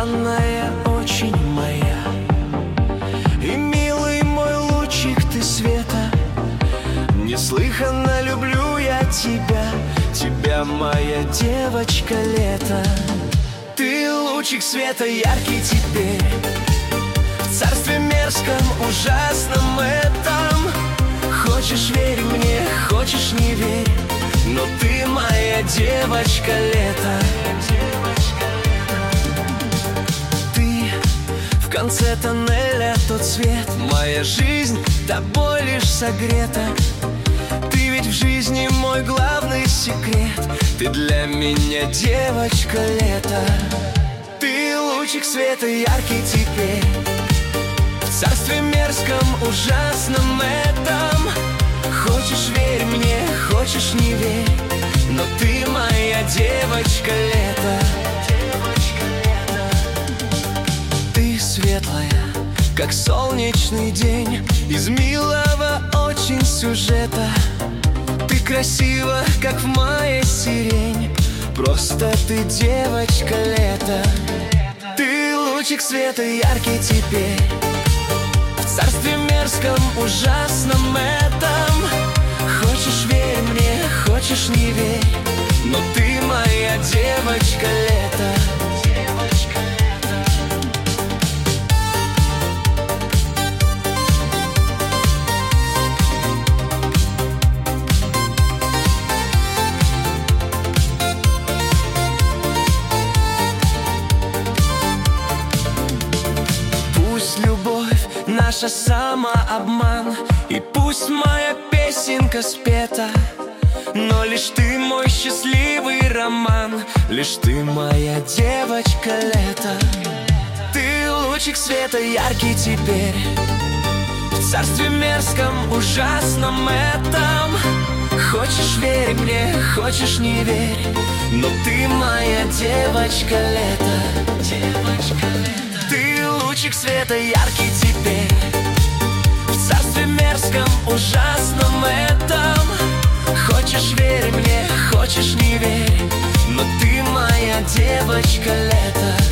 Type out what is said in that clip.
желанная, очень моя. И милый мой лучик ты света, неслыханно люблю я тебя, тебя, моя девочка, лето. Ты лучик света яркий теперь, в царстве мерзком, ужасном этом. Хочешь верь мне, хочешь не верь, но ты моя девочка, лето. Ты в конце тоннеля тот свет, моя жизнь тобой лишь согрета. Ты ведь в жизни мой главный секрет, ты для меня девочка, лето. Ты лучик света яркий теперь, в царстве мерзком, ужасном этом. Хочешь верь мне, хочешь не верь, но ты моя девочка, лето. Ты светлая, как солнечный день, из милого очень сюжета. Ты красива, как в мае сирень, просто ты девочка, лето. Ты лучик света яркий теперь, в царстве мерзком, ужасном этом. Хочешь верь мне, хочешь не верь, но ты моя девочка, лето. Пусть любовь наша самообман, и пусть моя песенка спета, но лишь ты мой счастливый роман, лишь ты моя девочка, лето. Ты лучик света яркий теперь, в царстве мерзком, ужасном этом. Хочешь верь мне, хочешь не верь, но ты моя девочка, лето. Девочка, лето. Ты лучик света яркий теперь, в царстве мерзком, ужасном этом. Хочешь верь мне, хочешь не верь, но ты моя девочка, лето.